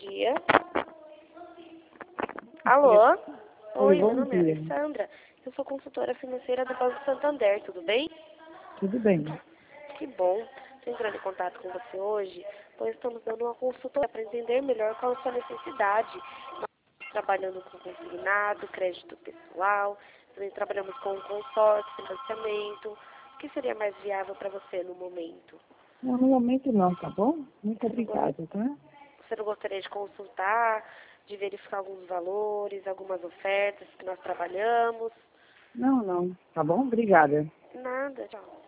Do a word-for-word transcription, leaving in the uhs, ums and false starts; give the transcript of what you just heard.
dia. Alô? Oi, bom meu nome é dia. Alessandra. Eu sou consultora financeira do Banco Santander, tudo bem? Tudo bem. Que bom. Estou entrando em contato com você hoje, pois estamos dando uma consultoria para entender melhor qual é a sua necessidade. Nós estamos trabalhando com consignado, crédito pessoal, também trabalhamos com consórcio, financiamento. O que seria mais viável para você no momento? Não, no momento não, tá bom? Muito Você não, obrigada, tá? você não gostaria de consultar, de verificar alguns valores, algumas ofertas que nós trabalhamos? Não, não. Tá bom? Obrigada. Nada, tchau.